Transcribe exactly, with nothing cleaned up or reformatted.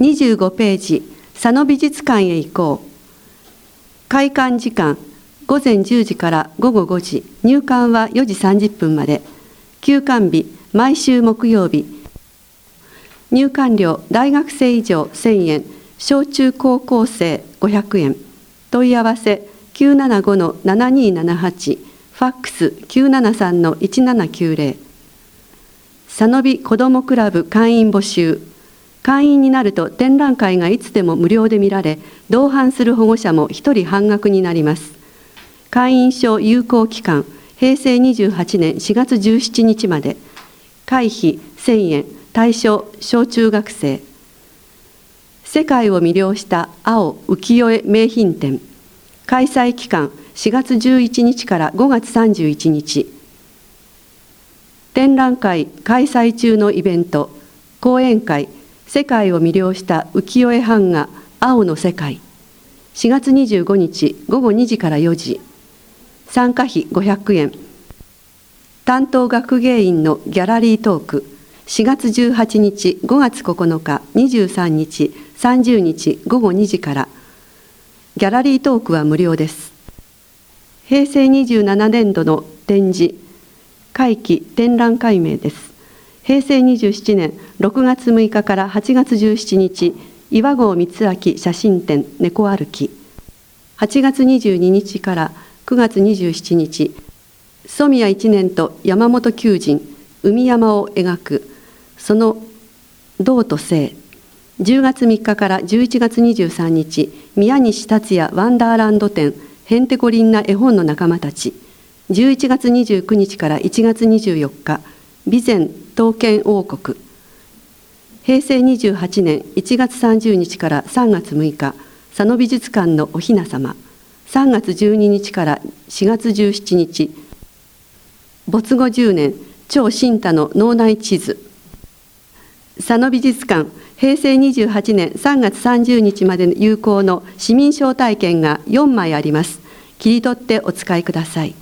にじゅうごページ、佐野美術館へ行こう。開館時間、ごぜんじゅうじからごごごじ、入館はよじさんじゅっぷんまで。休館日、毎週木曜日。入館料、大学生以上せんえん、小中高校生ごひゃくえん。問い合わせ きゅうななごのななにーななはち、ファックス きゅうななさんのいちななきゅうぜろ。佐野美子どもクラブ会員募集。会員になると展覧会がいつでも無料で見られ、同伴する保護者もひとり半額になります。会員証有効期間、へいせいにじゅうはちねんしがつじゅうしちにちまで。会費せんえん、対象小中学生。世界を魅了した青浮世絵名品展。開催期間しがつじゅういちにちからごがつさんじゅういちにち。展覧会開催中のイベント、講演会、世界を魅了した浮世絵版画青の世界。しがつにじゅうごにちごごにじからよじ。参加費ごひゃくえん。担当学芸員のギャラリートーク。しがつじゅうはちにち、ごがつここのか、にじゅうさんにち、さんじゅうにちごごにじから。ギャラリートークは無料です。へいせいにじゅうななねんどの展示、会期展覧会名です。へいせいにじゅうななねんろくがつむいかからはちがつじゅうしちにち、岩合光明写真展猫歩き。はちがつにじゅうににちからくがつにじゅうしちにち、染谷一年と山本求人、海山を描く、その道と性。じゅうがつみっかからじゅういちがつにじゅうさんにち、宮西達也ワンダーランド展、へんてこりんな絵本の仲間たち。じゅういちがつにじゅうくにちからいちがつにじゅうよっか、備前刀剣王国。へいせいにじゅうはちねんいちがつさんじゅうにちからさんがつむいか、佐野美術館のおひなさま。さんがつじゅうににちからしがつじゅうしちにち、没後じゅうねん、超新太の脳内地図。佐野美術館、へいせいにじゅうはちねんさんがつさんじゅうにちまで有効の市民招待券がよんまいあります。切り取ってお使いください。